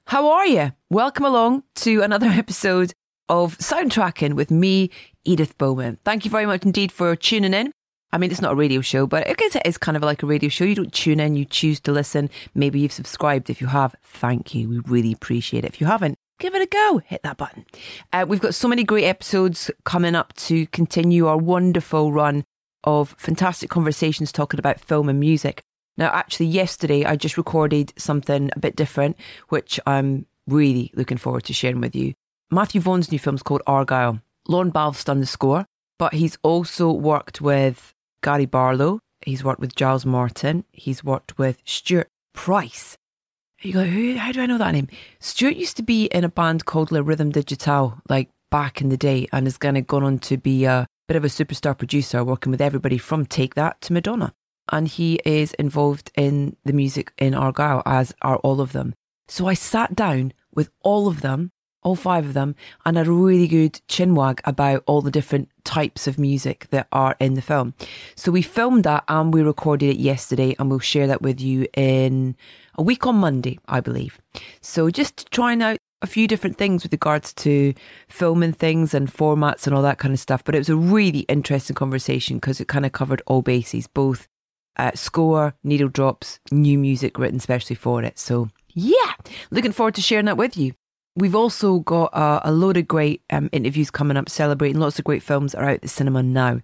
How are you? Welcome along to another episode of Soundtracking with me, Edith Bowman. Thank you very much indeed for tuning in. I mean, it's not a radio show, but I guess it is kind of like a radio show. You don't tune in, you choose to listen. Maybe you've subscribed. If you have, thank you. We really appreciate it. If you haven't, give it a go. Hit that button. We've got so many great episodes coming up to continue our wonderful run of fantastic conversations talking about film and music. Now, actually, yesterday I just recorded something a bit different, which I'm really looking forward to sharing with you. Matthew Vaughan's new film's called Argylle. Lorne Balfe's done the score, but he's also worked with Gary Barlow. He's worked with Giles Martin. He's worked with Stuart Price. You go, how do I know that name? Stuart used to be in a band called Le Rhythm Digital, like back in the day, and has kind of gone on to be a bit of a superstar producer, working with everybody from Take That to Madonna. And he is involved in the music in Argylle, as are all of them. So I sat down with all of them, all five of them, and had a really good chinwag about all the different types of music that are in the film. So we filmed that and we recorded it yesterday, and we'll share that with you in a week on Monday, I believe. So just trying out a few different things with regards to filming things and formats and all that kind of stuff. But it was a really interesting conversation because it kind of covered all bases, both score, needle drops, new music written specially for it. So yeah, looking forward to sharing that with you. We've also got a load of great interviews coming up, celebrating lots of great films that are out at the cinema now.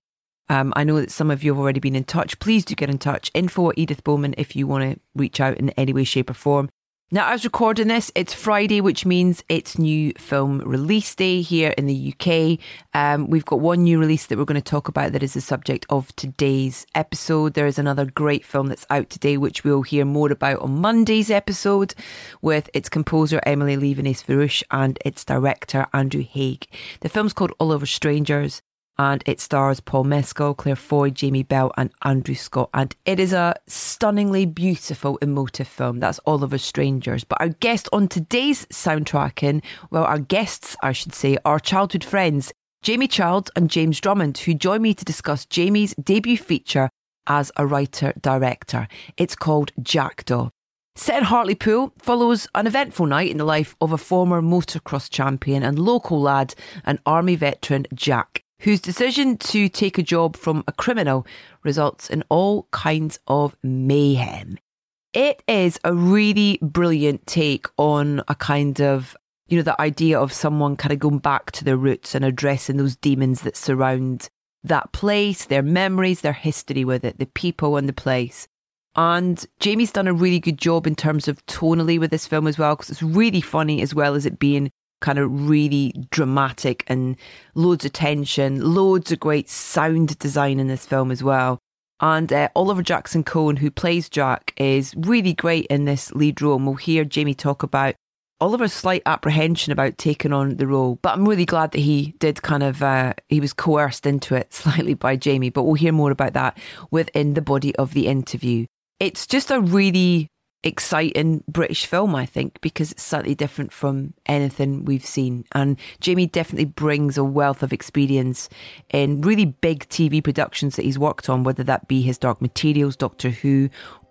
I know that some of you have already been in touch. Please do get in touch. Info@Edith Bowman if you want to reach out in any way, shape or form. Now, I was recording this, it's Friday, which means it's new film release day here in the UK. We've got one new release that we're going to talk about that is the subject of today's episode. There is another great film that's out today, which we'll hear more about on Monday's episode, with its composer Emily Lee Venice-Farouche and its director Andrew Haigh. The film's called All Over Strangers, and it stars Paul Mescal, Claire Foy, Jamie Bell and Andrew Scott. And it is a stunningly beautiful, emotive film. That's All Over Strangers. But our guest on today's Soundtracking, well, our guests, I should say, are childhood friends, Jamie Child and James Drummond, who join me to discuss Jamie's debut feature as a writer-director. It's called Jackdaw. Set in Hartlepool, follows an eventful night in the life of a former motocross champion and local lad, an army veteran, Jack, whose decision to take a job from a criminal results in all kinds of mayhem. It is a really brilliant take on a kind of, you know, the idea of someone kind of going back to their roots and addressing those demons that surround that place, their memories, their history with it, the people and the place. And Jamie's done a really good job in terms of tonally with this film as well, because it's really funny as well as it being kind of really dramatic and loads of tension, loads of great sound design in this film as well. And Oliver Jackson Cohen, who plays Jack, is really great in this lead role. And we'll hear Jamie talk about Oliver's slight apprehension about taking on the role. But I'm really glad that he did kind of, he was coerced into it slightly by Jamie. But we'll hear more about that within the body of the interview. It's just a really exciting British film, I think, because it's slightly different from anything we've seen. And Jamie definitely brings a wealth of experience in really big TV productions that he's worked on, whether that be his Dark Materials, Doctor Who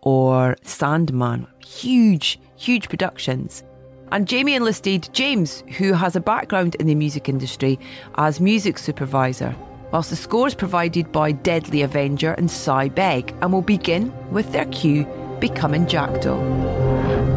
or Sandman. Huge productions. And Jamie enlisted James, who has a background in the music industry, as music supervisor, whilst the score is provided by Deadly Avenger and Cy Begg, and will begin with their cue, Becoming Jackdaw.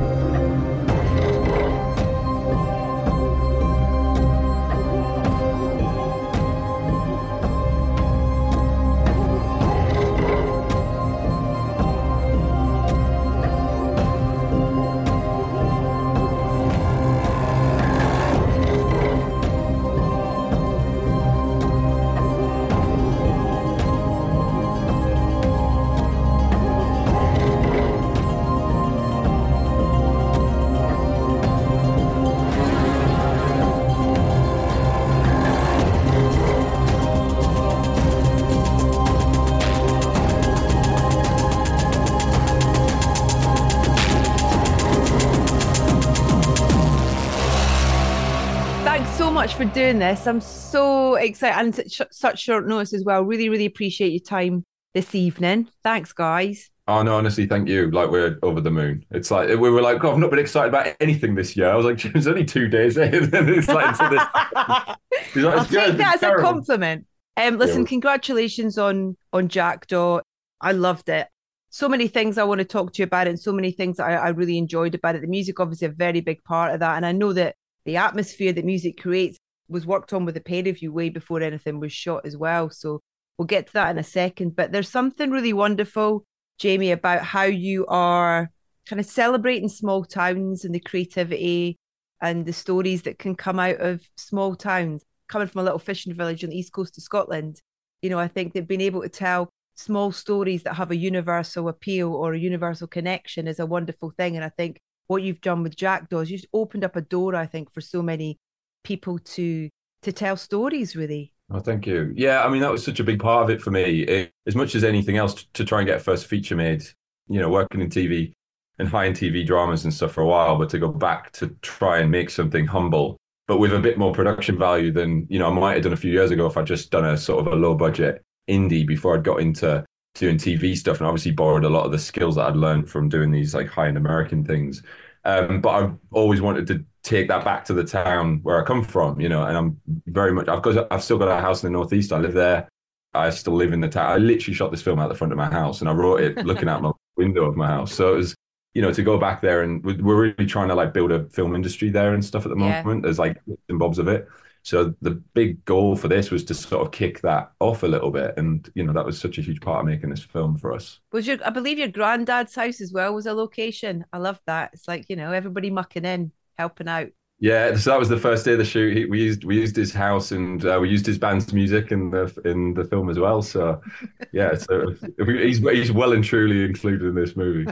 For doing this. I'm so excited, and such short notice as well. Really appreciate your time this evening. Thanks, guys. Oh no, honestly, thank you. Like we're over the moon. It's like we were like, God, I've not been excited about anything this year. I was like, it's only 2 days in. And it's like until this. He's like, I'll it's take good. It's that as a terrible. compliment. Yeah, Listen, congratulations on Jackdaw. I loved it. So many things I want to talk to you about, and so many things I really enjoyed about it. The music, obviously, a very big part of that, and I know that the atmosphere that music creates was worked on with the pair of you way before anything was shot as well. So we'll get to that in a second. But there's something really wonderful, Jamie, about how you are kind of celebrating small towns and the creativity and the stories that can come out of small towns. Coming from a little fishing village on the east coast of Scotland, I think they've been able to tell small stories that have a universal appeal or a universal connection is a wonderful thing. And I think what you've done with Jackdaws, you've opened up a door, I think, for so many people to tell stories, really. oh, thank you. Yeah, I mean, that was such a big part of it for me. As much as anything else, to try and get a first feature made, working in TV and high-end TV dramas and stuff for a while, but to go back to try and make something humble, but with a bit more production value than, I might have done a few years ago if I'd just done a sort of a low budget indie before I'd got into doing TV stuff and obviously borrowed a lot of the skills that I'd learned from doing these like high-end American things. But I've always wanted to take that back to the town where I come from, and I'm very much, I've still got a house in the Northeast. I live there. I still live in the town. I literally shot this film out the front of my house and I wrote it looking out my window of my house. So it was, to go back there and we're really trying to like build a film industry there and stuff at the Yeah. moment. There's like bits and bobs of it. So the big goal for this was to sort of kick that off a little bit. And, that was such a huge part of making this film for us. I believe your granddad's house as well was a location. I love that. It's like, everybody mucking in, helping out. Yeah, so that was the first day of the shoot. We used his house and we used his band's music in the film as well. So yeah, so he's well and truly included in this movie.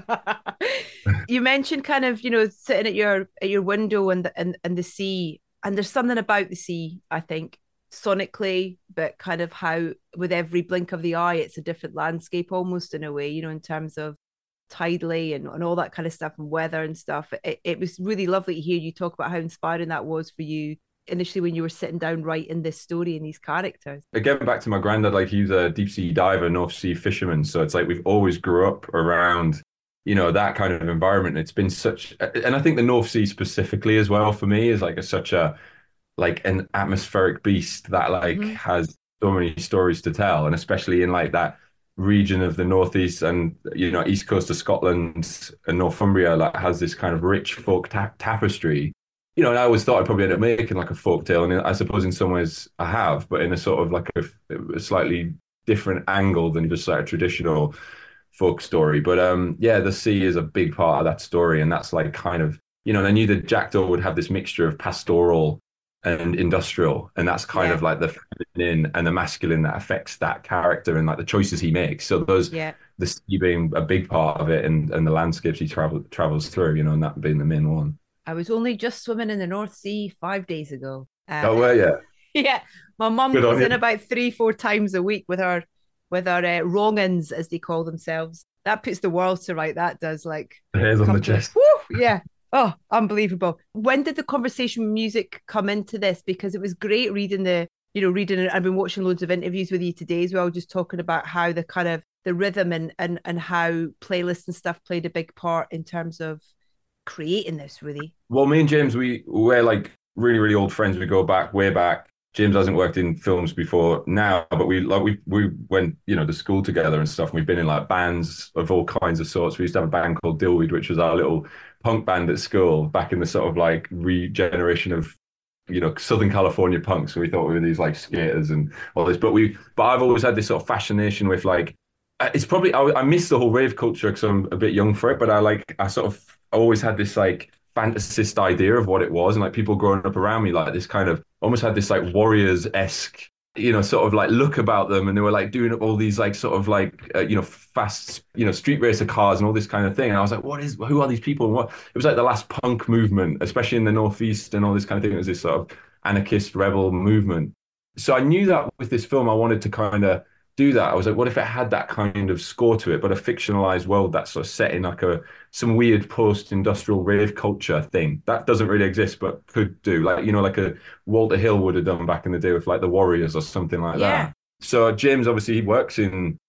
You mentioned kind of, sitting at your window and the sea. And there's something about the sea, I think, sonically, but kind of how with every blink of the eye, it's a different landscape almost in a way, in terms of tidally and all that kind of stuff and weather and stuff. It was really lovely to hear you talk about how inspiring that was for you initially when you were sitting down writing this story and these characters. Again, back to my granddad, like he was a deep sea diver, North Sea fisherman. So it's like we've always grew up around, that kind of environment. It's been such, and I think the North Sea specifically as well for me is like such a like an atmospheric beast that like Mm-hmm. has so many stories to tell, and especially in like that region of the northeast and east coast of Scotland and Northumbria, like has this kind of rich folk tapestry. And I always thought I'd probably end up making like a folk tale, and I suppose in some ways I have, but in a sort of like a slightly different angle than just like a traditional folk story. But yeah, the sea is a big part of that story, and that's like kind of and I knew that Jackdaw would have this mixture of pastoral and industrial, and that's kind Yeah, of like the feminine and the masculine that affects that character and like the choices he makes. So those yeah. the sea being a big part of it, and the landscapes he travels through, and that being the main one. I was only just swimming in the North Sea 5 days ago. Oh well, yeah, Yeah, my mum good goes on in you. about 3, 4 times a week with our wrongins, as they call themselves. That puts the world to right. That does like The hairs on the come to chest. whoo, yeah. Oh, unbelievable. When did the conversation with music come into this? Because it was great reading reading it. I've been watching loads of interviews with you today as well, just talking about how the kind of the rhythm and how playlists and stuff played a big part in terms of creating this really. Well, me and James, we're like really, really old friends. We go back way back. James hasn't worked in films before now, but we went, to school together and stuff. And we've been in like bands of all kinds of sorts. We used to have a band called Dillweed, which was our little punk band at school back in the sort of like regeneration of, Southern California punks. So we thought we were these like skaters and all this. But I've always had this sort of fascination with like, it's probably I miss the whole rave culture because I'm a bit young for it, but I sort of always had this like fantasist idea of what it was, and like people growing up around me, like this kind of almost had this like warriors-esque, sort of like look about them, and they were like doing all these like sort of like fast, street racer cars and all this kind of thing. And I was like, who are these people? And what it was like the last punk movement, especially in the Northeast and all this kind of thing. It was this sort of anarchist rebel movement. So I knew that with this film, I wanted to kind of do that. I was like, what if it had that kind of score to it, but a fictionalized world that's sort of set in like some weird post-industrial rave culture thing that doesn't really exist, but could do like, like a Walter Hill would have done back in the day with like the Warriors or something like Yeah. that. So James, obviously he works in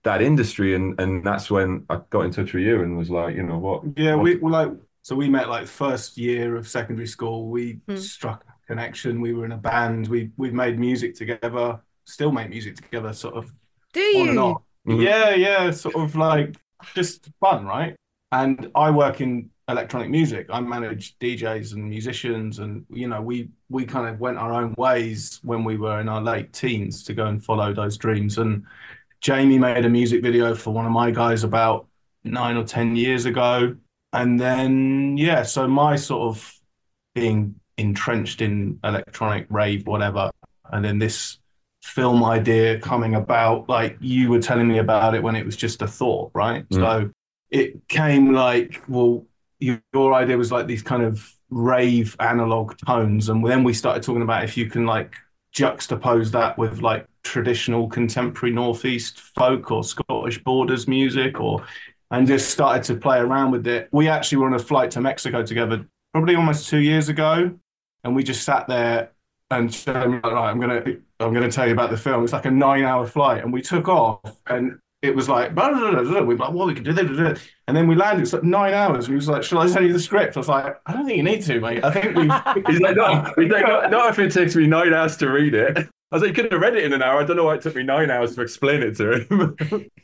that industry, and that's when I got in touch with you and was like, you know what? Yeah, we like, so we met like first year of secondary school. We struck a connection. We were in a band. We've made music together. Still make music together, sort of. Do on and you? off. Yeah, sort of like just fun, right? And I work in electronic music. I manage DJs and musicians, and we kind of went our own ways when we were in our late teens to go and follow those dreams. And Jamie made a music video for one of my guys about 9 or 10 years ago. And then, yeah, so my sort of being entrenched in electronic rave, whatever, and then this film idea coming about, like you were telling me about it when it was just a thought, right? So it came like, well, your idea was like these kind of rave analog tones. And then we started talking about if you can like juxtapose that with like traditional contemporary Northeast folk or Scottish borders music, and just started to play around with it. We actually were on a flight to Mexico together probably almost 2 years ago. And we just sat there and said, right, I'm gonna tell you about the film. It's like a 9-hour flight, and we took off, and it was like, blah, blah, blah, blah. We were like, well, we can do this. And then we landed. It's like 9 hours. And he was like, shall I tell you the script? I was like, I don't think you need to, mate. I think He's like, no. He's like, not if it takes me 9 hours to read it. I was like, you could have read it in an hour. I don't know why it took me 9 hours to explain it to him.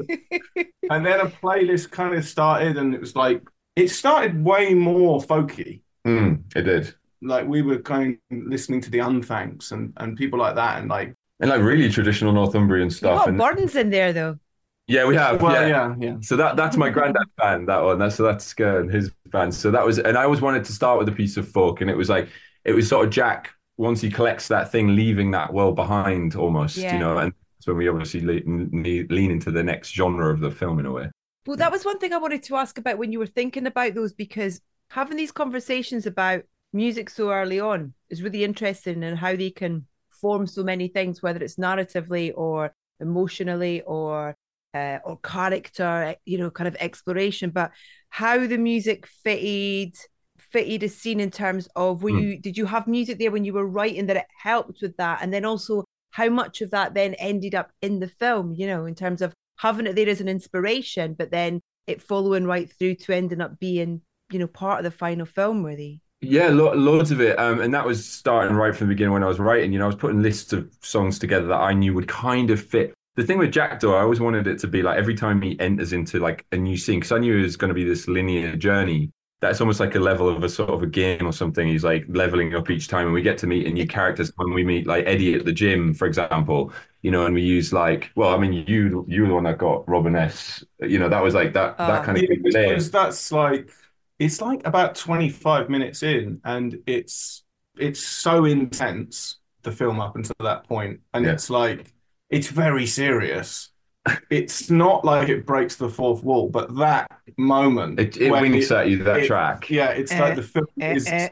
And then a playlist kind of started, and it was like, it started way more folky. It did. Like we were kind of listening to the Unthanks and people like that, and like really traditional Northumbrian stuff. You got Burns in there though. Yeah, we have. Well, yeah. So that's my granddad's band, that one. That's Skern, his band. So that was, and I always wanted to start with a piece of folk, and it was sort of Jack, once he collects that thing, leaving that world behind almost, and that's when we obviously lean into the next genre of the film in a way. Well, that was one thing I wanted to ask about when you were thinking about those, because having these conversations about music so early on is really interesting, and how they can form so many things, whether it's narratively or emotionally or character, kind of exploration, but how the music fitted a scene in terms of did you have music there when you were writing that it helped with that, and then also how much of that then ended up in the film, in terms of having it there as an inspiration, but then it following right through to ending up being part of the final film, really. Yeah, loads of it. And that was starting right from the beginning when I was writing. I was putting lists of songs together that I knew would kind of fit. The thing with Jack, though, I always wanted it to be like every time he enters into like a new scene, because I knew it was going to be this linear journey. That's almost like a level of a sort of a game or something. He's like leveling up each time, and we get to meet new characters. When we meet like Eddie at the gym, for example, and we use like, well, I mean, you were the one that got Robin S. That was like that kind of thing. Because that's like, it's like about 25 minutes in, and it's so intense, the film up until that point, and it's like, it's very serious. It's not like it breaks the fourth wall, but that moment, it winks at you, that track. Yeah, it's like the film is. And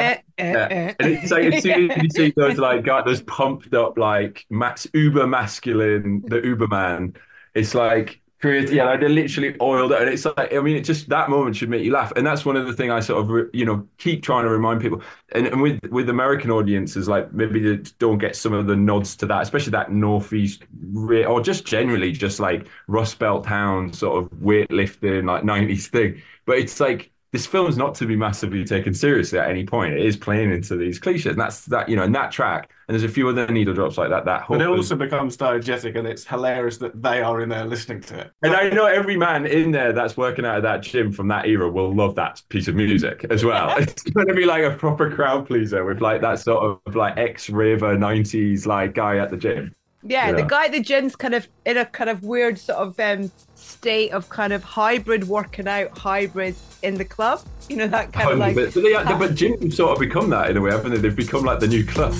it's like as soon as you see those those pumped up like uber masculine, the Uberman, it's like. Yeah, they literally oiled it, and it's like, I mean, it just, that moment should make you laugh, and that's one of the things I sort of, keep trying to remind people, and with American audiences, like maybe they don't get some of the nods to that, especially that Northeast, or just generally just like Rust Belt town sort of weightlifting like 90s thing, but it's like, this film's not to be massively taken seriously at any point. It is playing into these cliches, and that's that, and that track, and there's a few other needle drops like that. But it also becomes diegetic, and it's hilarious that they are in there listening to it. And I know every man in there that's working out of that gym from that era will love that piece of music as well. It's going to be like a proper crowd pleaser with like that sort of like ex-raver 90s like guy at the gym. Yeah, the guy at the gym's kind of in a kind of weird sort of state of kind of hybrid working out, hybrid in the club. That kind of like. But gyms sort of become that in a way, haven't they? They've become like the new club.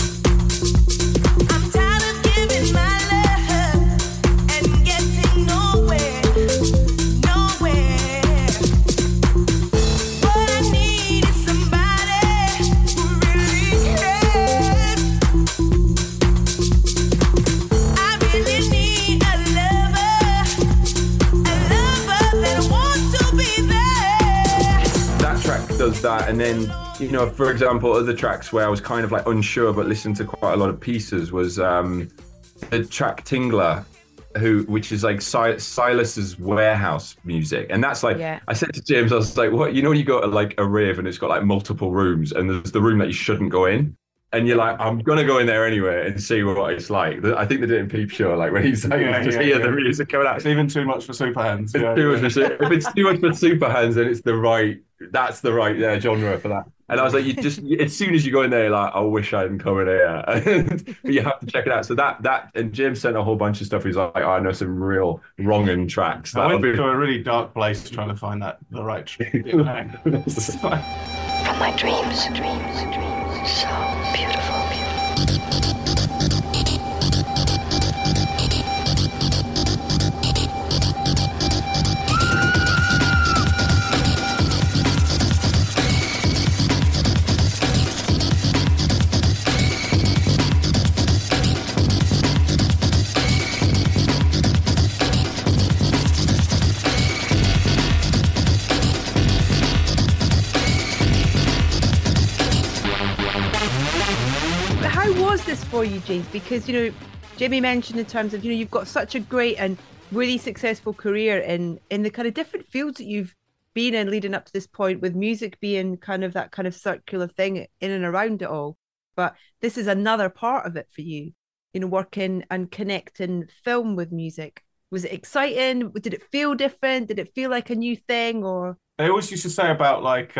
I'm tired of giving my love and getting no that. And then, you know, for example, other tracks where I was kind of like unsure but listened to quite a lot of pieces was the track Tingler, which is like Silas's Warehouse music. And that's like, I said to James, I was like, what, you know, when you go to like a rave and it's got like multiple rooms and there's the room that you shouldn't go in, and you're like, I'm gonna go in there anyway and see what it's like. I think they did it in Peep Show, like when he's like, hear the music coming out. It's even too much for Superhands. If it's too much for Superhands, then it's that's the right genre for that. And I was like, as soon as you go in there, like, I wish I hadn't come in here. But you have to check it out. So that, and Jim sent a whole bunch of stuff. He's like, I know some real wronging tracks. I went to a really dark place trying to find the right track. From my dreams, so beautiful. For you, James, because, you know, Jimmy mentioned in terms of, you know, you've got such a great and really successful career in the kind of different fields that you've been in leading up to this point, with music being kind of that kind of circular thing in and around it all. But this is another part of it for you, you know, working and connecting film with music. Was it exciting? Did it feel different? Did it feel like a new thing? Or I always used to say about like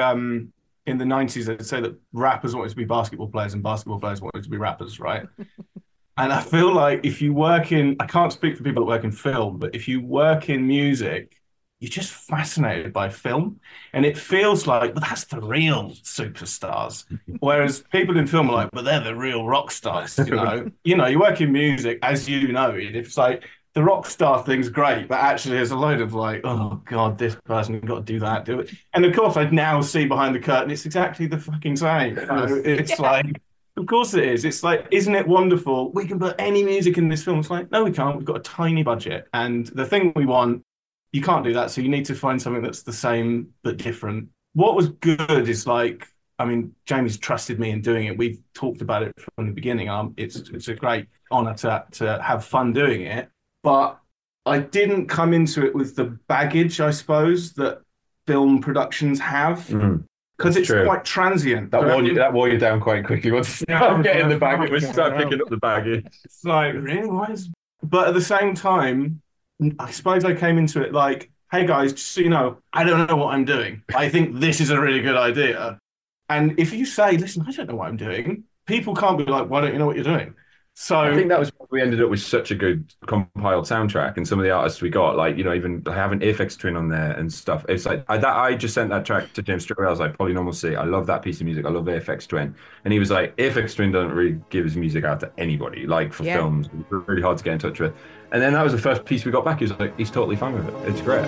in the 90s, they'd say that rappers wanted to be basketball players and basketball players wanted to be rappers, right? And I feel like if you work I can't speak for people that work in film, but if you work in music, you're just fascinated by film. And it feels like, well, that's the real superstars. Whereas people in film are like, but they're the real rock stars, you know? You work in music, as you know, it's like, the rock star thing's great, but actually there's a load of like, oh God, this person got to do that, do it. And of course, I now see behind the curtain, it's exactly the fucking same. It's like, of course it is. It's like, isn't it wonderful? We can put any music in this film. It's like, no, we can't. We've got a tiny budget. And the thing we want, you can't do that. So you need to find something that's the same, but different. What was good is like, I mean, Jamie's trusted me in doing it. We've talked about it from the beginning. It's a great honor to have fun doing it. But I didn't come into it with the baggage, I suppose, that film productions have, because it's quite transient. That wore you down quite quickly once you start getting the baggage. We start picking up the baggage. It's like, really? But at the same time, I suppose I came into it like, hey guys, just so you know, I don't know what I'm doing. I think this is a really good idea. And if you say, listen, I don't know what I'm doing, people can't be like, why don't you know what you're doing? So I think that was why we ended up with such a good compiled soundtrack, and some of the artists we got, like, you know, even having Aphex Twin on there and stuff. It's like I just sent that track to James straight away. I was like, Polynormal Sea, I love that piece of music. I love Aphex Twin. And he was like, Aphex Twin doesn't really give his music out to anybody, like for films. It's really hard to get in touch with. And then that was the first piece we got back. He was like, he's totally fine with it. It's great.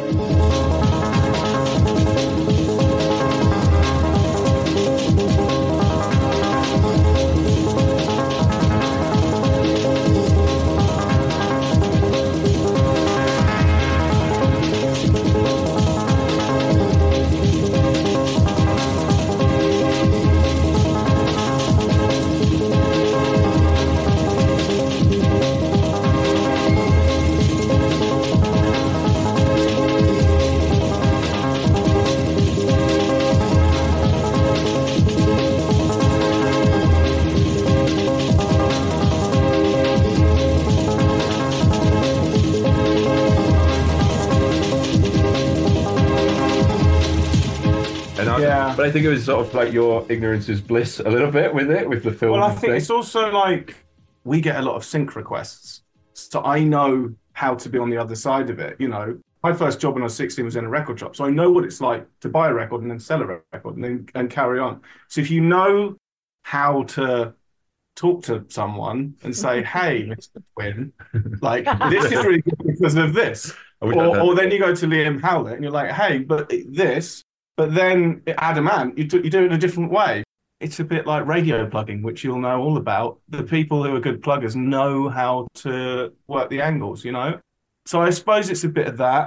But I think it was sort of like your ignorance is bliss a little bit with the film. Well, I think it's also like we get a lot of sync requests. So I know how to be on the other side of it. You know, my first job when I was 16 was in a record shop. So I know what it's like to buy a record and then sell a record and carry on. So if you know how to talk to someone and say, hey, Mr. Twin, like, this is really good because of this. Or then you go to Liam Howlett and you're like, hey, but this... But then Adam Ant, you do it in a different way. It's a bit like radio plugging, which you'll know all about. The people who are good pluggers know how to work the angles, you know? So I suppose it's a bit of that.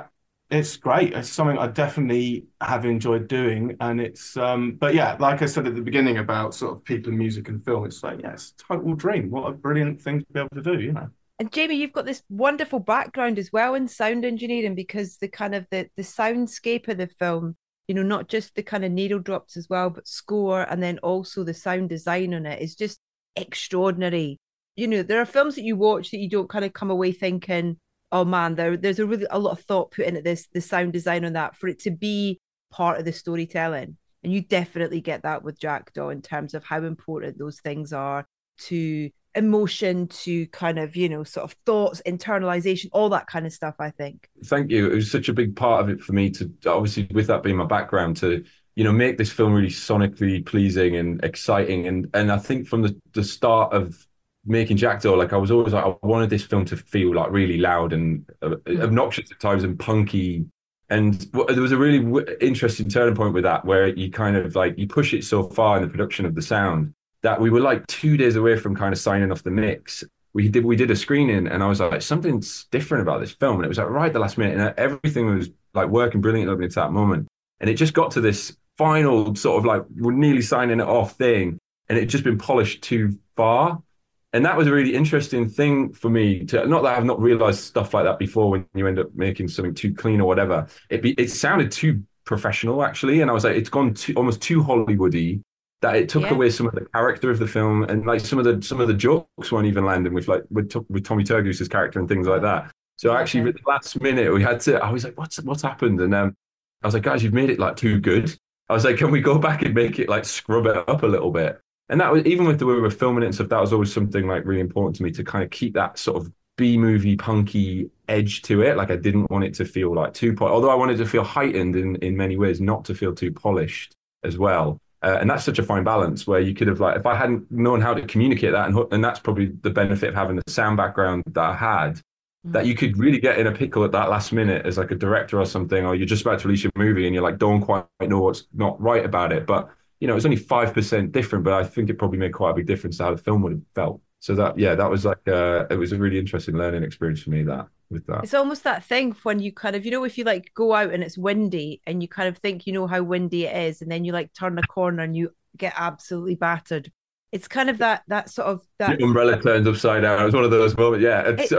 It's great. It's something I definitely have enjoyed doing. And it's, but yeah, like I said at the beginning about sort of people in music and film, it's like, yeah, it's a total dream. What a brilliant thing to be able to do, you know? And Jamie, you've got this wonderful background as well in sound engineering because the kind of the soundscape of the film, not just the kind of needle drops as well, but score and then also the sound design on it is just extraordinary. There are films that you watch that you don't kind of come away thinking, oh man, there's a lot of thought put into the sound design on that for it to be part of the storytelling. And you definitely get that with Jackdaw in terms of how important those things are to emotion, to kind of sort of thoughts, internalization, all that kind of stuff. I think. Thank you. It was such a big part of it for me to, obviously with that being my background, to make this film really sonically pleasing and exciting. And I think from the start of making Jackdaw, like I was always like, I wanted this film to feel like really loud and obnoxious at times and punky. And there was a really interesting turning point with that, where you kind of like you push it so far in the production of the sound that we were like 2 days away from kind of signing off the mix. We did a screening, and I was like, something's different about this film, and it was like right at the last minute, and everything was like working brilliantly up until that moment, and it just got to this final sort of like we're nearly signing it off thing, and it had just been polished too far. And that was a really interesting thing for me to, not that I've not realized stuff like that before when you end up making something too clean or whatever. It sounded too professional actually. And I was like, it's gone almost too Hollywoody, that it took away some of the character of the film, and like some of the jokes weren't even landing with Tommy Turgoose's character and things like that. So actually at the last minute I was like, what's happened? And I was like, guys, you've made it like too good. I was like, can we go back and make it like scrub it up a little bit? And that was, even with the way we were filming it and stuff, that was always something like really important to me, to kind of keep that sort of B-movie punky edge to it. Like I didn't want it to feel like although I wanted to feel heightened in many ways, not to feel too polished as well. And that's such a fine balance where you could have, like, if I hadn't known how to communicate that, and that's probably the benefit of having the sound background that I had, that you could really get in a pickle at that last minute as like a director or something, or you're just about to release your movie and you're like, don't quite know what's not right about it. But it's only 5% different, but I think it probably made quite a big difference to how the film would have felt. So that was like, it was a really interesting learning experience for me with that. It's almost that thing when you kind of, if you like go out and it's windy and you kind of think how windy it is, and then you like turn a corner and you get absolutely battered. It's kind of that sort of that the umbrella turns upside down. It was one of those moments. Yeah, it's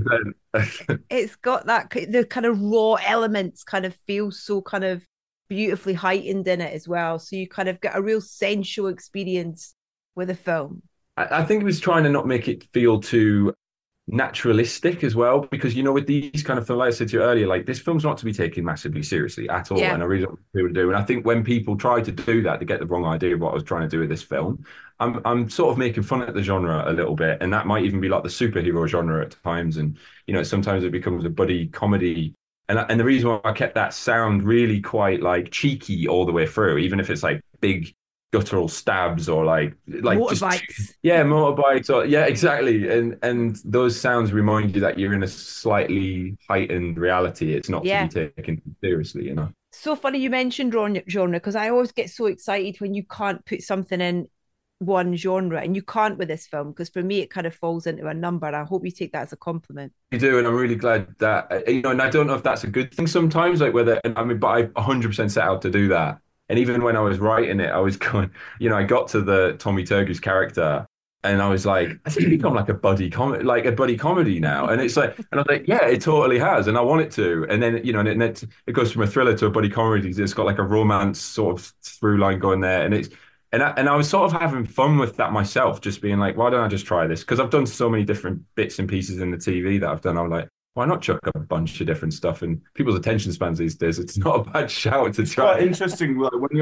100%. It's got that, the kind of raw elements kind of feel so kind of beautifully heightened in it as well. So you kind of get a real sensual experience with a film. I think it was trying to not make it feel too naturalistic as well, because with these kind of films, like I said to you earlier, like this film's not to be taken massively seriously at all. Yeah. And I really don't want people to do. And I think when people try to do that, they get the wrong idea of what I was trying to do with this film. I'm sort of making fun at the genre a little bit, and that might even be like the superhero genre at times. And sometimes it becomes a buddy comedy. And the reason why I kept that sound really quite like cheeky all the way through, even if it's like big guttural stabs or like motorbikes. Motorbikes, or exactly. And those sounds remind you that you're in a slightly heightened reality. It's not to be taken seriously, So funny you mentioned genre, because I always get so excited when you can't put something in one genre, and you can't with this film, because for me it kind of falls into a number. I hope you take that as a compliment. You do, and I'm really glad that and I don't know if that's a good thing sometimes, like but I 100% set out to do that. And even when I was writing it, I was going, I got to the Tommy Turgoose character, and I was like, I think it's become like a buddy comedy now. And it's like, and I was like, yeah, it totally has, and I want it to. And then and it goes from a thriller to a buddy comedy. It's got like a romance sort of through line going there, and it's. And I was sort of having fun with that myself, just being like, why don't I just try this? Because I've done so many different bits and pieces in the TV that I've done. I'm like, why not chuck a bunch of different stuff? And people's attention spans these days, it's not a bad shout to try. Quite interesting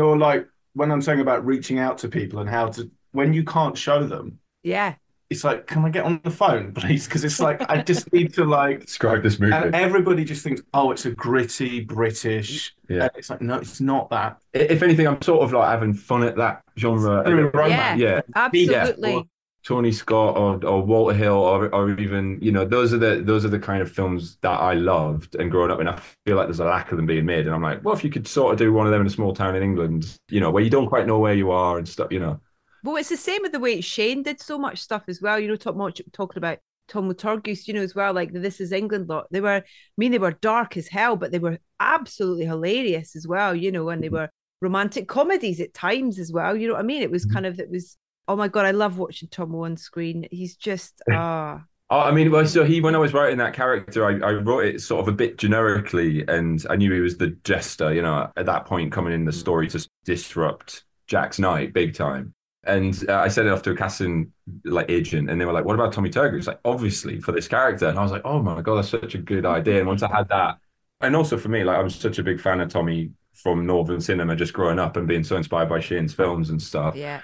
when I'm saying about reaching out to people and how to, when you can't show them. Yeah. It's like, can I get on the phone, please? Because it's like, I just need to like describe this movie. And everybody just thinks, oh, it's a gritty British. Yeah. And it's like, no, it's not that. If anything, I'm sort of like having fun at that genre. Yeah, absolutely. Or Tony Scott or Walter Hill or even, those are the kind of films that I loved and growing up, and I feel like there's a lack of them being made. And I'm like, well, if you could sort of do one of them in a small town in England, where you don't quite know where you are and stuff, Well, it's the same with the way Shane did so much stuff as well. Talking about Tom Turgus, as well, like the This Is England lot. They were dark as hell, but they were absolutely hilarious as well, and they were romantic comedies at times as well. You know what I mean? It was oh my God, I love watching Tom on screen. He's just, I mean, well, so when I was writing that character, I wrote it sort of a bit generically, and I knew he was the jester, at that point coming in the story to disrupt Jack's night big time. And I sent it off to a casting agent, and they were like, "What about Tommy Turgus?" Like, obviously for this character, and I was like, "Oh my God, that's such a good idea." And once I had that, and also for me, like I'm such a big fan of Tommy from Northern cinema, just growing up and being so inspired by Shane's films and stuff. Yeah.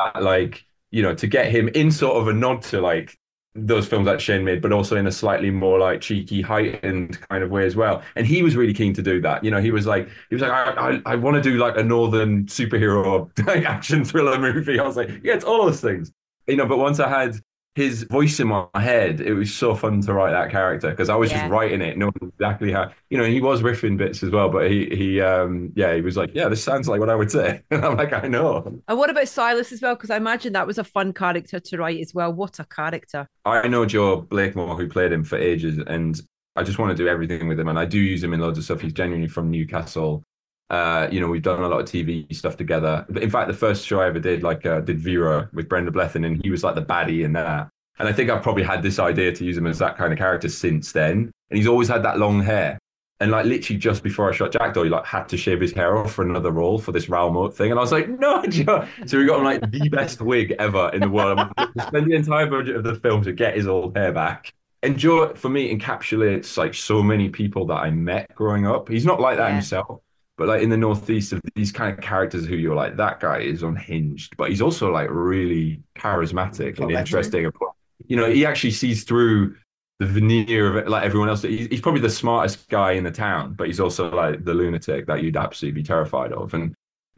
To get him in sort of a nod to like those films that Shane made, but also in a slightly more like cheeky, heightened kind of way as well. And he was really keen to do that. He was like, I want to do like a Northern superhero action thriller movie. I was like, yeah, it's all those things. But once I had his voice in my head, it was so fun to write that character because I was just writing it, knowing exactly how, he was riffing bits as well, but he was like, yeah, this sounds like what I would say. And I'm like, I know. And what about Silas as well? Because I imagine that was a fun character to write as well. What a character. I know Joe Blakemore, who played him for ages, and I just want to do everything with him. And I do use him in loads of stuff. He's genuinely from Newcastle. We've done a lot of TV stuff together. But in fact, the first show I ever did, did Vera with Brenda Blethyn, and he was like the baddie in that. And I think I've probably had this idea to use him as that kind of character since then. And he's always had that long hair. And literally just before I shot Jackdaw, he had to shave his hair off for another role for this Raoul Moat thing. And I was like, no, Joe. So we got him the best wig ever in the world. I'm like, spend the entire budget of the film to get his old hair back. And Joe, for me, encapsulates so many people that I met growing up. He's not like that himself. But in the Northeast, of these kind of characters who you're like, that guy is unhinged, but he's also really charismatic and interesting. He actually sees through the veneer of it, like everyone else. He's probably the smartest guy in the town, but he's also the lunatic that you'd absolutely be terrified of. And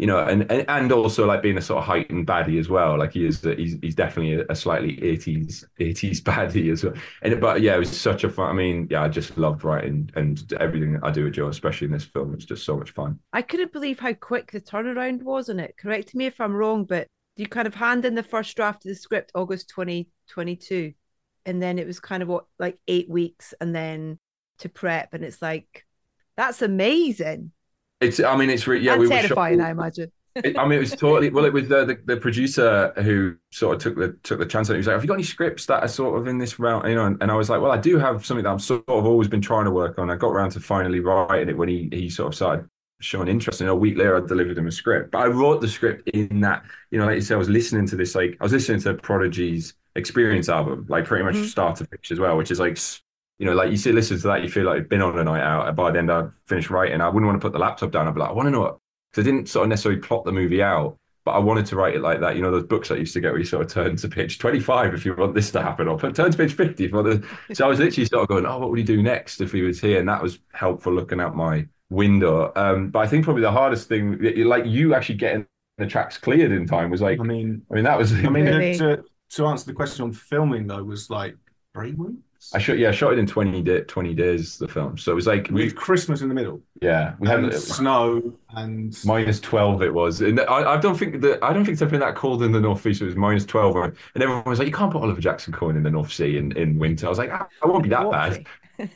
and also being a sort of heightened baddie as well. He's definitely a slightly 80s baddie as well. But yeah, it was such a fun. I mean, yeah, I just loved writing and everything I do with Joe, especially in this film. It's just so much fun. I couldn't believe how quick the turnaround was on it. Correct me if I'm wrong, but you kind of hand in the first draft of the script August 2022, and then it was kind of 8 weeks, and then to prep, and it's that's amazing. It's really, yeah, and we terrifying, were I imagine. It was totally, well, it was the producer who sort of took the chance on it. He was like, have you got any scripts that are sort of in this round, and I was like, well, I do have something that I'm sort of always been trying to work on. I got around to finally writing it when he sort of started showing interest, and a week later I delivered him a script. But I wrote the script in that, like you said, I was listening to this, I was listening to Prodigy's Experience album, pretty much start to finish as well, which is you see, listen to that, you feel like you've been on a night out. And by the end, I finished writing. I wouldn't want to put the laptop down. I'd be like, I want to know what, because I didn't sort of necessarily plot the movie out, but I wanted to write it like that. Those books I used to get where you sort of turn to page 25 if you want this to happen, or turn to page 50 if you want this. So I was literally sort of going, oh, what would he do next if he was here? And that was helpful looking out my window. But I think probably the hardest thing, you actually getting the tracks cleared in time was that was. Really? To answer the question on filming though, was 3 weeks. I shot it in 20 days, the film. So it was with Christmas in the middle. Yeah, we had snow and -12 it was. And I don't think it's ever been that cold in the Northeast. It was -12, and everyone was like, you can't put Oliver Jackson Cohen in the North Sea in winter. I was like, I won't be that bad.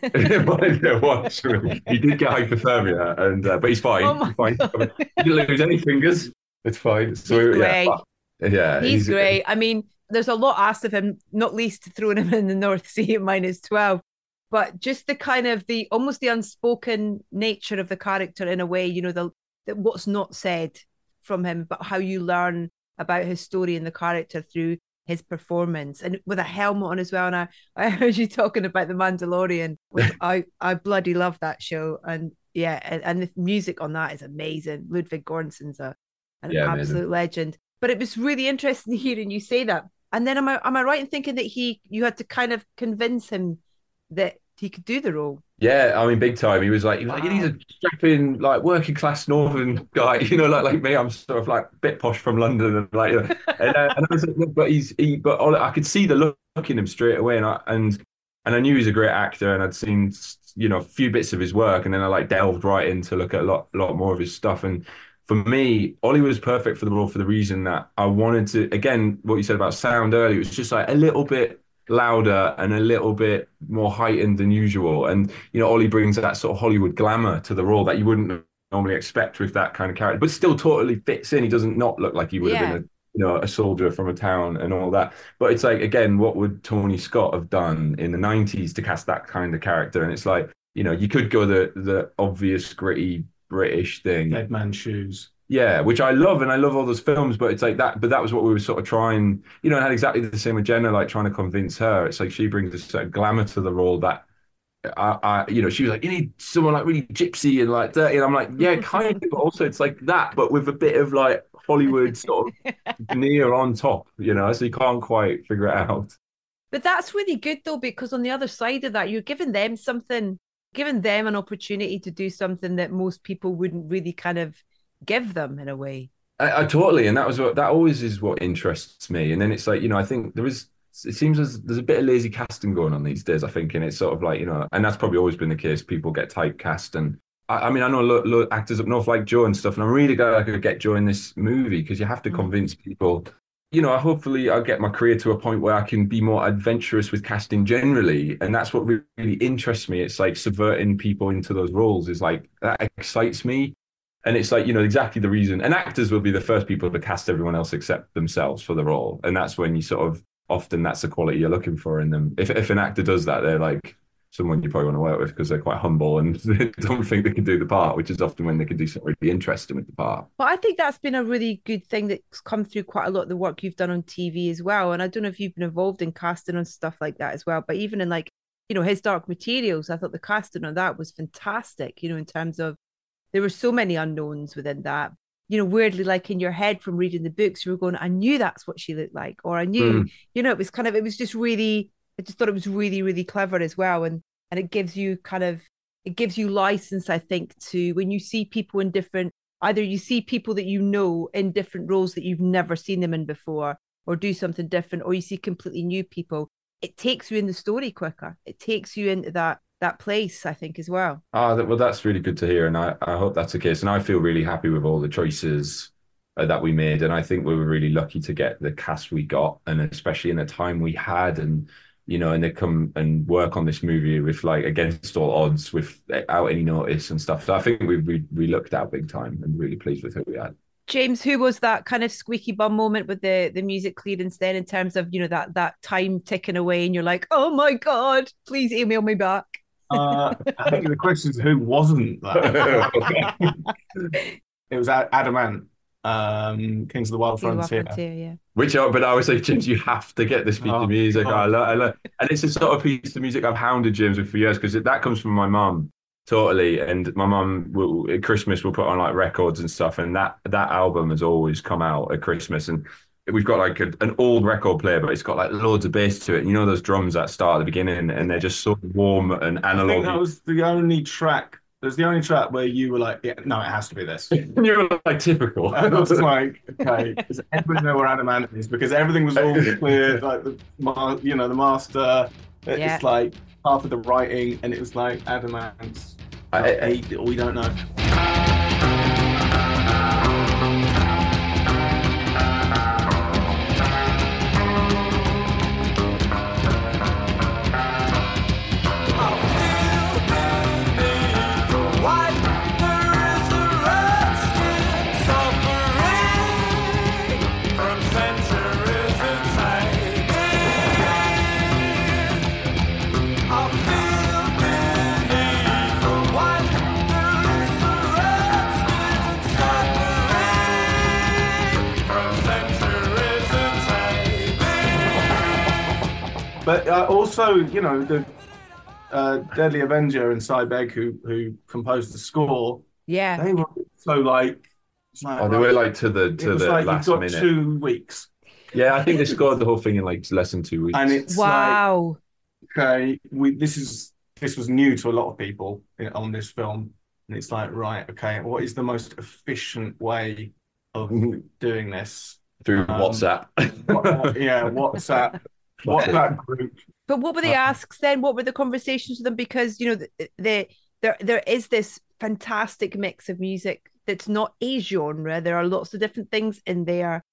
He did get hypothermia, but he's fine. He's fine. He didn't lose any fingers. It's fine. So he's great. Yeah, he's great. I mean, there's a lot asked of him, not least throwing him in the North Sea at -12, but just the kind of almost the unspoken nature of the character in a way, what's not said from him, but how you learn about his story and the character through his performance, and with a helmet on as well. And I heard you talking about The Mandalorian. I bloody love that show. And yeah, and the music on that is amazing. Ludwig Göransson's an absolute legend. But it was really interesting hearing you say that. And then am I right in thinking that you had to kind of convince him that he could do the role? Yeah, I mean, big time. He was like, he's a strapping, working class northern guy, like me. I'm sort of a bit posh from London, and and I was like, but I could see the look in him straight away, and I knew he was a great actor, and I'd seen a few bits of his work, and then I delved right in to look at a lot more of his stuff. And for me, Ollie was perfect for the role for the reason that I wanted to, again, what you said about sound earlier, it was just a little bit louder and a little bit more heightened than usual. And Ollie brings that sort of Hollywood glamour to the role that you wouldn't normally expect with that kind of character, but still totally fits in. He doesn't not look like he would have been a soldier from a town and all that. But it's like, again, what would Tony Scott have done in the 90s to cast that kind of character? And it's like, you could go the obvious gritty British thing. Dead Man's Shoes. Yeah, which I love, and I love all those films, but it's like that. But that was what we were sort of trying, and had exactly the same with Jenna, like trying to convince her. It's like she brings this sort of glamour to the role that she was like, you need someone like really gypsy and like dirty. And I'm like, yeah, kind of, but also it's like that, but with a bit of like Hollywood sort of veneer on top, so you can't quite figure it out. But that's really good though, because on the other side of that, you're giving them an opportunity to do something that most people wouldn't really kind of give them in a way. I totally, and that always is what interests me. And then it's like, I think it seems there's a bit of lazy casting going on these days, I think, and it's sort of like, and that's probably always been the case. People get typecast, and I mean, I know actors up north like Joe and stuff, and I'm really glad I could get Joe in this movie, because you have to convince people. Hopefully I'll get my career to a point where I can be more adventurous with casting generally, and that's what really interests me. It's like subverting people into those roles is like, that excites me. And it's like, exactly the reason. And actors will be the first people to cast everyone else except themselves for the role. And that's when you sort of, often that's the quality you're looking for in them. If an actor does that, they're like someone you probably want to work with, because they're quite humble and they don't think they can do the part, which is often when they can do something really interesting with the part. But I think that's been a really good thing that's come through quite a lot of the work you've done on TV as well. And I don't know if you've been involved in casting on stuff like that as well, but even in like, His Dark Materials, I thought the casting on that was fantastic, in terms of there were so many unknowns within that. Weirdly, like in your head from reading the books, you were going, I knew that's what she looked like, or I knew, it was kind of, it was just really, I just thought it was really, really clever as well. And it gives you license, I think, to when you see people in different, either you see people that in different roles that you've never seen them in before, or do something different, or you see completely new people, it takes you in the story quicker. It takes you into that place, I think, as well. Well, that's really good to hear, and I hope that's the case. And I feel really happy with all the choices that we made, and I think we were really lucky to get the cast we got, and especially in the time we had, and and they come and work on this movie with like against all odds, without any notice and stuff. So I think we looked out big time, and really pleased with who we had. James, who was that kind of squeaky bum moment with the music clearance then, in terms of that time ticking away, and you're like, oh my God, please email me back. I think the question is, who wasn't that? It was Adamant, Kings of the Wild Frontier. Yeah. But I always say, James, you have to get this piece of music. I love, and it's a sort of piece of music I've hounded James with for years, because that comes from my mum totally. And my mum at Christmas will put on like records and stuff, and that album has always come out at Christmas, and we've got like an old record player, but it's got like loads of bass to it. And those drums that start at the beginning, and they're just so warm and analog. I think that was the only track. It was the only track where you were like, yeah, no, it has to be this. And you were like, typical. And I was like, okay, does everybody know where Adamant is? Because everything was all clear, like the master. It's like half of the writing, and it was like Adamant. We don't know. But also, the Deadly Avenger and Cy Begg, who composed the score. Yeah, they were so like. They were like to the last you've got minute. 2 weeks. Yeah, I think they scored the whole thing in like less than 2 weeks. And it's wow. Like, okay, this was new to a lot of people on this film, and it's like, right, okay, what is the most efficient way of doing this? Through WhatsApp. WhatsApp. WhatsApp group. But what were the asks then? What were the conversations with them? Because there is this fantastic mix of music that's not a genre. There are lots of different things in there.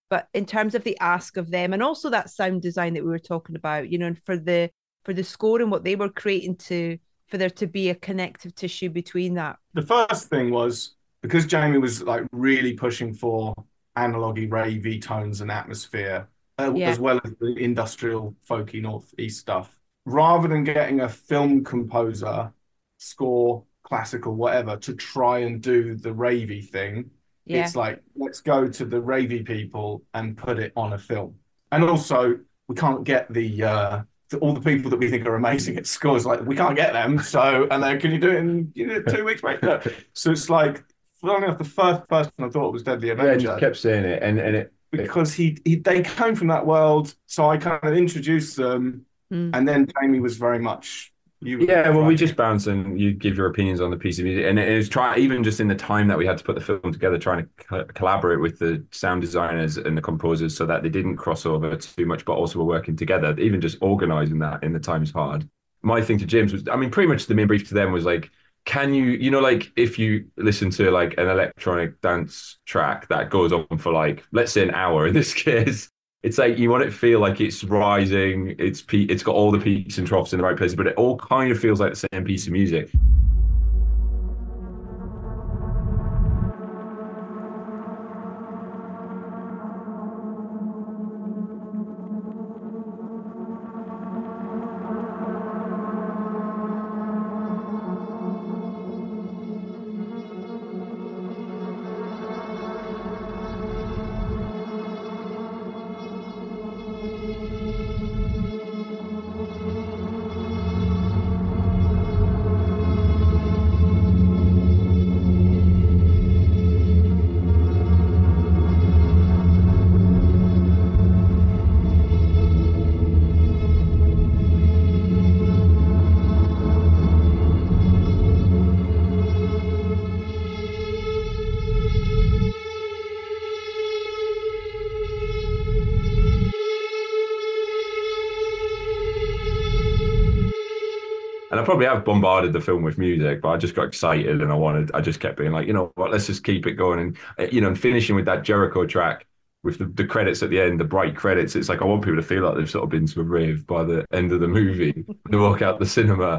But in terms of the ask of them, and also that sound design that we were talking about, and for the score and what they were creating for there to be a connective tissue between that. The first thing was, because Jamie was like really pushing for analogy, ravey tones and atmosphere, as well as the industrial, folky northeast stuff. Rather than getting a film composer, score, classical, whatever, to try and do the ravey thing, it's like, let's go to the ravey people and put it on a film. And also, we can't get all the people that we think are amazing at scores, like we can't get them. So, and then can you do it in 2 weeks, mate? No. So it's like, funny enough, the first person I thought was Deadly Avenger. Yeah, just kept saying it, and it because they came from that world, so I kind of introduced them, and then Jamie was very much. We just bounce and you give your opinions on the piece of music, and it was even just in the time that we had to put the film together, trying to collaborate with the sound designers and the composers so that they didn't cross over too much, but also were working together. Even just organizing that in the time is hard. My thing to James was, pretty much the main brief to them was like, can you, like if you listen to like an electronic dance track that goes on for like, let's say an hour in this case, it's like you want it to feel like it's rising, it's got all the peaks and troughs in the right places, but it all kind of feels like the same piece of music. And I probably have bombarded the film with music, but I just got excited and I just kept being like, you know what, let's just keep it going. And, and finishing with that Jericho track with the credits at the end, the bright credits. It's like, I want people to feel like they've sort of been to a rave by the end of the movie. They walk out the cinema.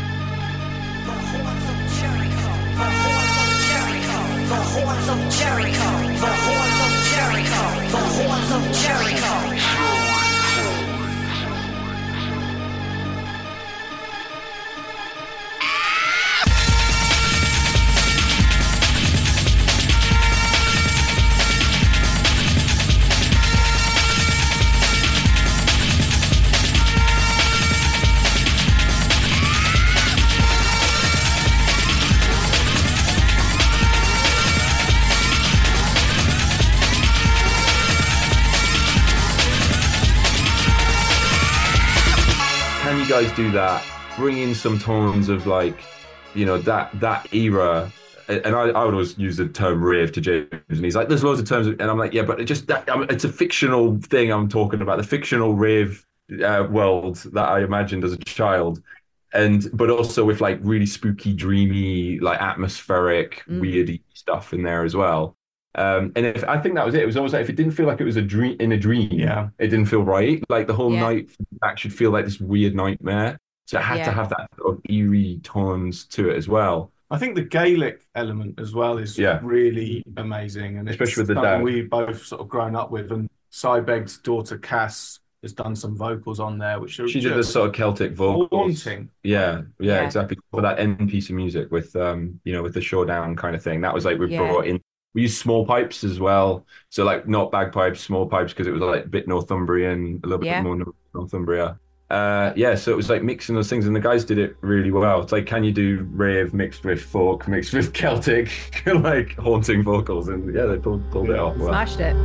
Guys do that, bring in some tones of like, that era. And I would always use the term rave to James, and he's like, there's loads of terms, and I'm like, yeah, but it's a fictional thing I'm talking about, the fictional rave world that I imagined as a child, but also with like really spooky, dreamy, like atmospheric, weirdy stuff in there as well. And I think that was it. It was almost like if it didn't feel like it was a dream, it didn't feel right. Like the whole night back should feel like this weird nightmare. So it had to have that sort of eerie tones to it as well. I think the Gaelic element as well is really amazing, and especially with the dad we've both sort of grown up with. And Sybeg's daughter Cass has done some vocals on there, which she did the sort of Celtic vocals. Haunting. Yeah, exactly. For that end piece of music with with the showdown kind of thing. That was like we brought in. We used small pipes as well. So like not bagpipes, small pipes, because it was like a bit Northumbrian, a little bit more Northumbria. So it was like mixing those things, and the guys did it really well. It's like, can you do rave mixed with folk, mixed with Celtic, like haunting vocals? And they pulled it off well. Smashed it.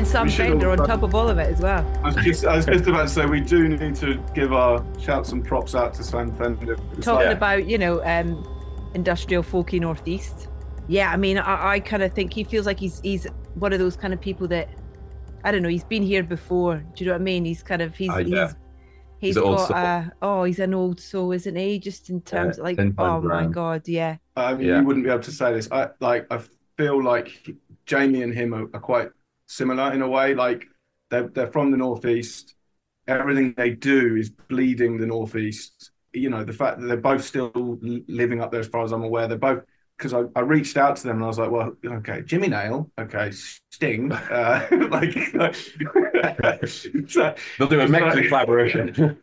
then Sam We should Fender on all- top of all of it as well. I was just about to say we do need to give our shouts and props out to Sam Fender. It's Talking like- about, industrial folky Northeast. Yeah, I mean, I kind of think he feels like he's one of those kind of people that, I don't know, he's been here before. Do you know what I mean? He's kind of, he's He's an old got, he's an old soul, isn't he? Just in terms of 10 oh times my round. God, yeah. You wouldn't be able to say this. I feel like Jamie and him are quite similar in a way. Like they're from the Northeast. Everything they do is bleeding the Northeast. The fact that they're both still living up there, as far as I'm aware, they're both. Because I reached out to them and I was like, well, okay, Jimmy Nail, okay, Sting, so, They'll do a Mexican collaboration.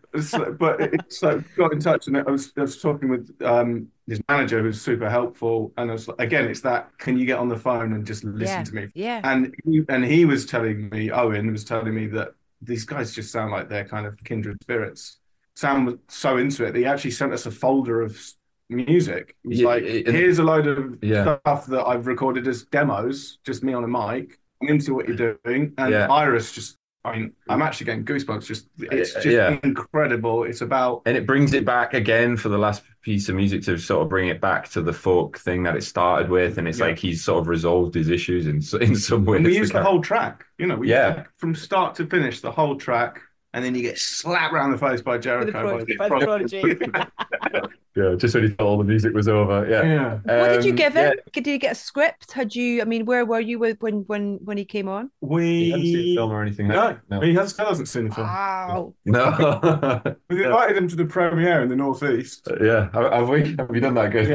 Got in touch and I was talking with his manager who's super helpful, and I was like, again, it's that, can you get on the phone and just listen to me? Yeah. And he was telling me, Owen was telling me that these guys just sound like they're kind of kindred spirits. Sam was so into it that he actually sent us a folder of music. It was like, here's a load of stuff that I've recorded as demos, just me on a mic. I'm into what you're doing. And Iris just, I'm actually getting goosebumps. It's just incredible. It's about... And it brings it back again for the last piece of music to sort of bring it back to the folk thing that it started with. And it's like he's sort of resolved his issues in some ways. And we used the whole track, used from start to finish, the whole track. And then you get slapped around the face by Jericho. By the Prodigy. Yeah, just when he thought all the music was over. Yeah. What did you give him? Did you get a script? Where were you with when he came on? He hadn't seen the film or anything. No. He hasn't seen the film. Wow. No. We invited him to the premiere in the Northeast. Yeah. Have we done that? Good.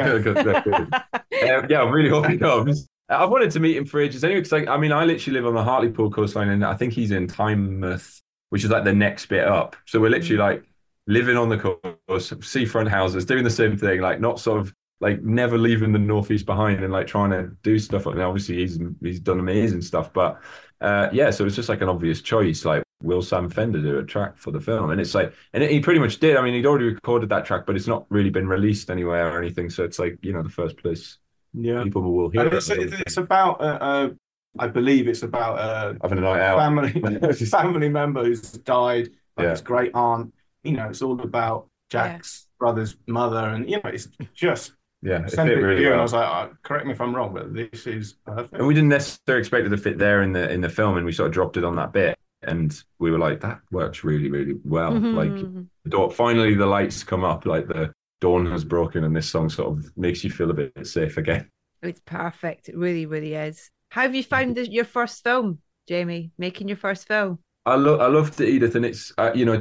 Yeah. I really hope he comes. I've wanted to meet him for ages anyway, because I literally live on the Hartlepool coastline, and I think he's in Tynemouth, which is like the next bit up. So we're literally like living on the coast, seafront houses, doing the same thing, like not sort of like never leaving the Northeast behind and like trying to do stuff. And obviously he's done amazing stuff, but so it's just like an obvious choice. Like, will Sam Fender do a track for the film? And it's like, and he pretty much did. I mean, he'd already recorded that track, but it's not really been released anywhere or anything. So it's like, the first place people will hear it. It's about I believe it's about having a night out. Family member who's died, like his great aunt. It's all about Jack's brother's mother, and it's just it sent fit it really to you, well. and I was like, correct me if I'm wrong, but this is perfect. And we didn't necessarily expect it to fit there in the film, and we sort of dropped it on that bit, and we were like, that works really, really well. Like, finally the lights come up, like the dawn has broken, and this song sort of makes you feel a bit safe again. It's perfect. It really, really is. How have you found your first film, Jamie? Making your first film? I loved it, Edith, and it's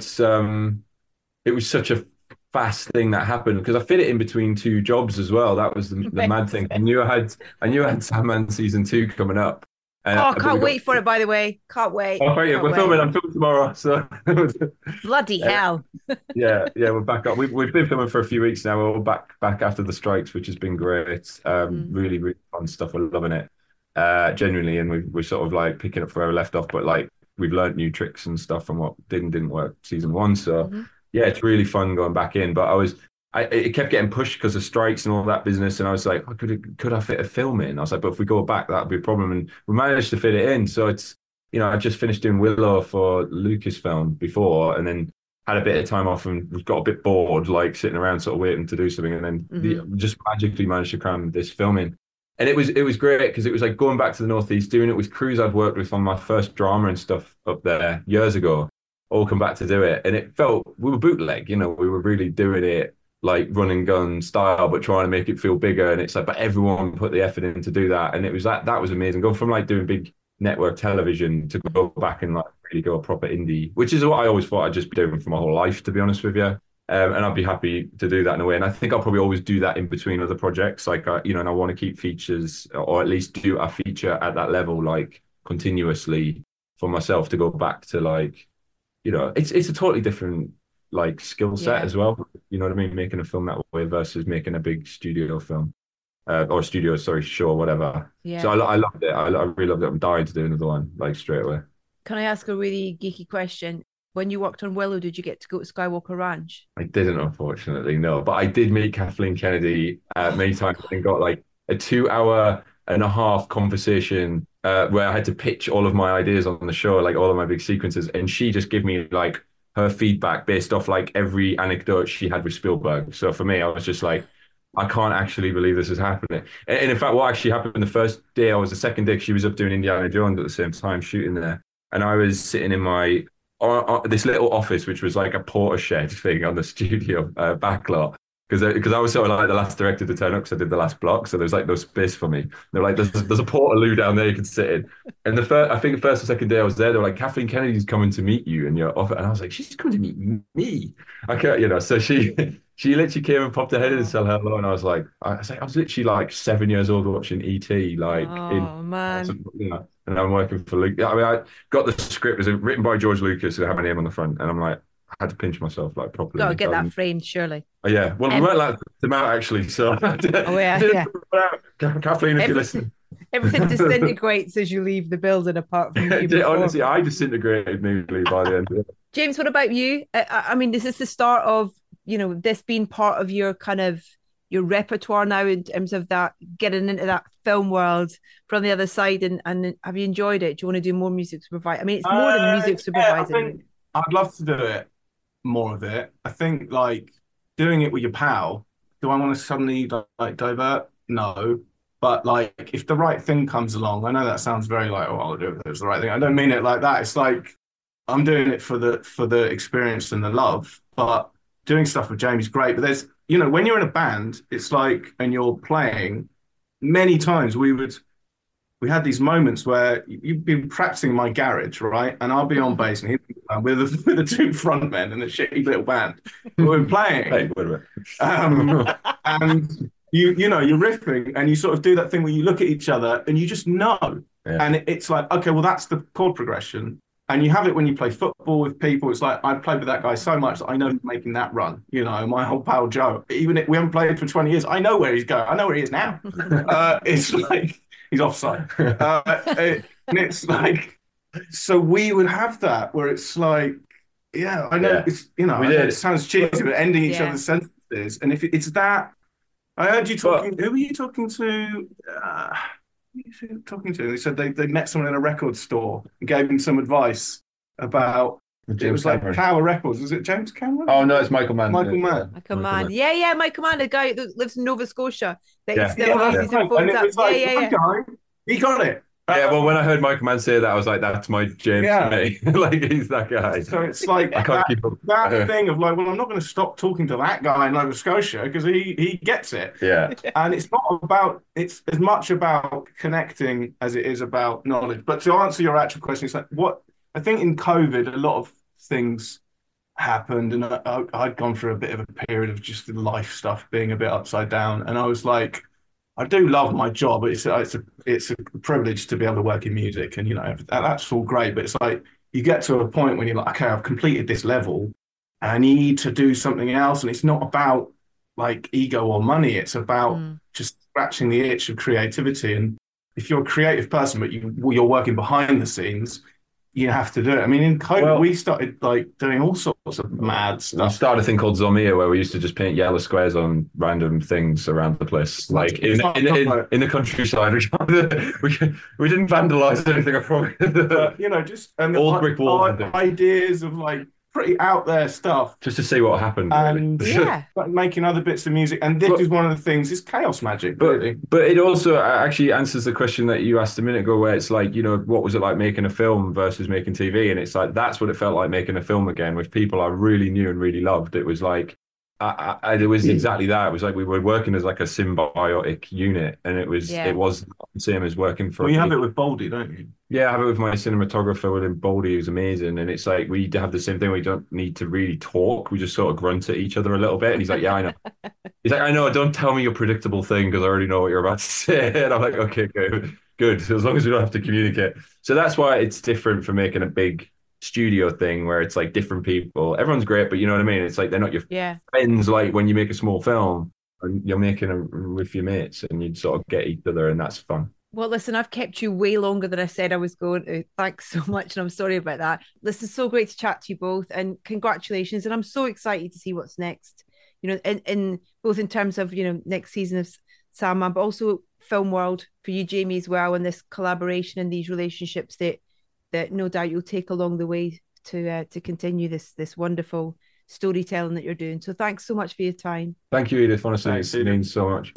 it was such a fast thing that happened because I fit it in between two jobs as well. That was the mad thing. I knew I had Sandman season 2 coming up. I can't wait for it. By the way, can't wait. Oh, yeah, we're filming. I'm filming tomorrow. So bloody hell. yeah, we're back up. We've been filming for a few weeks now. We're all back after the strikes, which has been great. Really, really fun stuff. We're loving it. Genuinely, and we're sort of like picking up where we left off, but like we've learned new tricks and stuff from what didn't work season 1. So yeah, it's really fun going back in. But it kept getting pushed because of strikes and all that business, and I was like, could I fit a film in? I was like, but if we go back, that'd be a problem, and we managed to fit it in. So it's I just finished doing Willow for Lucasfilm before, and then had a bit of time off and got a bit bored, like sitting around sort of waiting to do something, and then just magically managed to cram this film in. And it was great because it was like going back to the Northeast, doing it with crews I'd worked with on my first drama and stuff up there years ago, all come back to do it. And it felt, we were bootleg, we were really doing it like run and gun style, but trying to make it feel bigger. And it's like, but everyone put the effort in to do that. And it was that was amazing. Going from like doing big network television to go back and like really go a proper indie, which is what I always thought I'd just be doing for my whole life, to be honest with you. And I'd be happy to do that in a way. And I think I'll probably always do that in between other projects. Like, and I want to keep features, or at least do a feature at that level, like continuously for myself, to go back to like, it's a totally different like skill set as well. You know what I mean? Making a film that way versus making a big studio film show, whatever. Yeah. So I loved it. I really loved it. I'm dying to do another one, like straight away. Can I ask a really geeky question? When you worked on Willow, did you get to go to Skywalker Ranch? I didn't, unfortunately, no. But I did meet Kathleen Kennedy many times and got like a 2.5-hour conversation where I had to pitch all of my ideas on the show, like all of my big sequences, and she just gave me like her feedback based off like every anecdote she had with Spielberg. So for me, I was just like, I can't actually believe this is happening. And in fact, what actually happened the first day, I was the second day, she was up doing Indiana Jones at the same time shooting there, and I was sitting in my this little office, which was like a porter shed thing on the studio backlot. Because I was sort of like the last director to turn up because I did the last block, so there's like no space for me. They're like, there's a portaloo down there you can sit in. And I think the first or second day I was there, they were like, Kathleen Kennedy's coming to meet you in your office, and I was like, she's coming to meet me. I can't. So she literally came and popped her head in and said hello, and I was literally like 7 years old watching ET, like man. and I'm working for Luke. I mean, I got the script, it was written by George Lucas, who had my name on the front, and I'm like, I had to pinch myself like properly. Got to get that framed, surely. Oh, yeah. Well, we weren't allowed to put them out actually. So, Kathleen, if you listen, everything disintegrates as you leave the building, apart from you. Honestly, I disintegrated nearly by the end of it. James, what about you? I mean, is this the start of this being part of your kind of your repertoire now in terms of that getting into that film world from the other side? And have you enjoyed it? Do you want to do more music supervising? I mean, it's more than music supervising. I'd love to do it. More of it. I think like doing it with your pal. Do I want to suddenly like divert? No. But like if the right thing comes along, I know that sounds very like, oh, I'll do it if it's the right thing. I don't mean it like that. It's like I'm doing it for the experience and the love. But doing stuff with Jamie's great. But there's when you're in a band, it's like and you're playing, many times we had these moments where you've been practicing in my garage, right? And I'll be on bass and he'll be with the two front men in a shitty little band. We're playing. Hey, wait a minute. And you're riffing and you sort of do that thing where you look at each other and you just know. Yeah. And it's like, okay, well, that's the chord progression. And you have it when you play football with people. It's like, I've played with that guy so much that I know he's making that run. My whole pal Joe, even if we haven't played for 20 years, I know where he's going. I know where he is now. It's like, he's offside. And it's like, so we would have that where it's like, yeah, I know it's, it sounds cheesy, but ending each other's sentences. And if it's that, I heard you talking, who were you talking to? They said they met someone in a record store and gave him some advice about, it was like Power Records. Was it James Cameron? Oh, no, it's Michael Mann. Michael Mann. Yeah, Michael Mann, a guy that lives in Nova Scotia. That still has his phones up. Guy, he got it. Yeah, well, when I heard Michael Mann say that, I was like, that's my James mate. Like, he's that guy. So it's like I can't keep up. That thing of like, well, I'm not going to stop talking to that guy in Nova Scotia because he gets it. Yeah. And it's it's as much about connecting as it is about knowledge. But to answer your actual question, it's like I think in COVID, a lot of things happened and I'd gone through a bit of a period of just the life stuff being a bit upside down. And I was like, I do love my job. It's a privilege to be able to work in music, and that's all great. But it's like you get to a point when you're like, okay, I've completed this level, and I need to do something else. And it's not about like ego or money. It's about just scratching the itch of creativity. And if you're a creative person, but you're working behind the scenes, you have to do it. I mean, in COVID, we started like doing all sorts of mad stuff. We started a thing called Zomia where we used to just paint yellow squares on random things around the place, like in the countryside. We didn't vandalize anything, I promise. But, just old brick walls, ideas of like pretty out there stuff, just to see what happened. And like making other bits of music. And this is one of the things. It's chaos magic, really. But it also actually answers the question that you asked a minute ago, where it's like, what was it like making a film versus making TV? And it's like that's what it felt like making a film again with people I really knew and really loved. It was like it was exactly that. It was like we were working as like a symbiotic unit, and it was the same as working for. Well, you have it with Baldy, don't you? Yeah, I have it with my cinematographer, William Baldy, who's amazing. And it's like we have the same thing. We don't need to really talk. We just sort of grunt at each other a little bit. And he's like, yeah, I know. He's like, I know. Don't tell me your predictable thing because I already know what you're about to say. And I'm like, okay, good. As long as we don't have to communicate. So that's why it's different from making a big studio thing where it's like different people. Everyone's great, but you know what I mean? It's like they're not your friends like when you make a small film and you're making it with your mates and you sort of get each other, and that's fun. Well, listen, I've kept you way longer than I said I was going to. Thanks so much, and I'm sorry about that. Listen, so great to chat to you both, and congratulations. And I'm so excited to see what's next, in both in terms of, next season of Sandman, but also film world for you, Jamie, as well, and this collaboration and these relationships that no doubt you'll take along the way to continue this wonderful storytelling that you're doing. So thanks so much for your time. Thank you, Edith. Honestly, it means so much.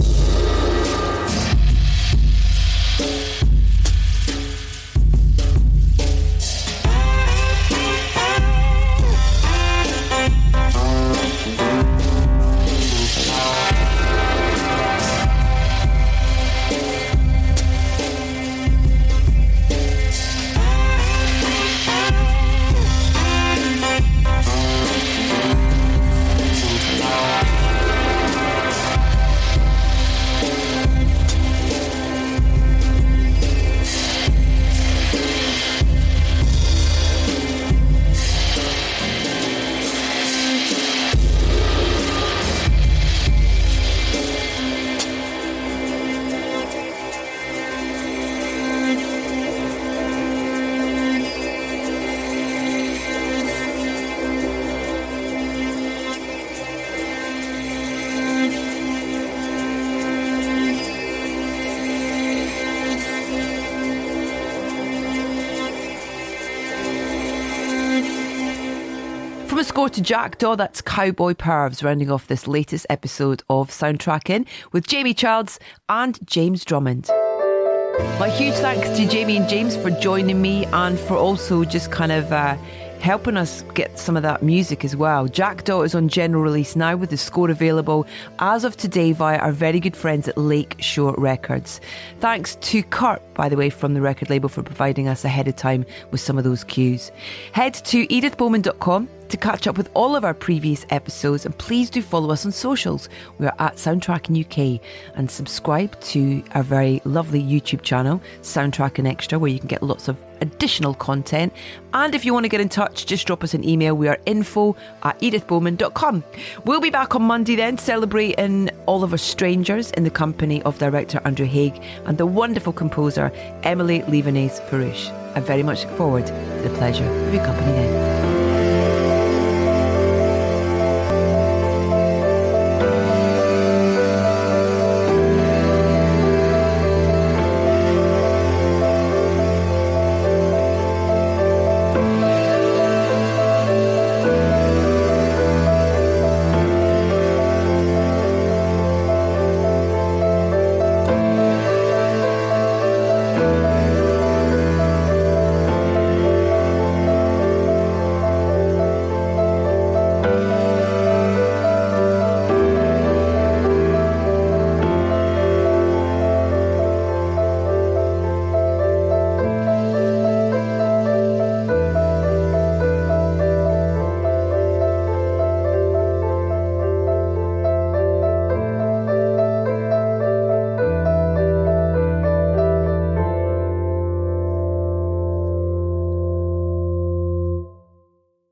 From a score to Jackdaw, that's Cowboy Pervs, rounding off this latest episode of Soundtracking with Jamie Childs and James Drummond. My huge thanks to Jamie and James for joining me and for also just kind of helping us get some of that music as well. Jackdaw is on general release now with the score available as of today via our very good friends at Lake Shore Records. Thanks to Kurt, by the way, from the record label for providing us ahead of time with some of those cues. Head to edithbowman.com to catch up with all of our previous episodes, and please do follow us on socials. We are at Soundtracking UK, and subscribe to our very lovely YouTube channel, Soundtracking Extra, where you can get lots of additional content. And if you want to get in touch, just drop us an email. We are info@edithbowman.com. We'll be back on Monday then, celebrating Oliver Strangers in the company of director Andrew Haigh and the wonderful composer Emily Levanese Farouche. I very much look forward to the pleasure of your company then.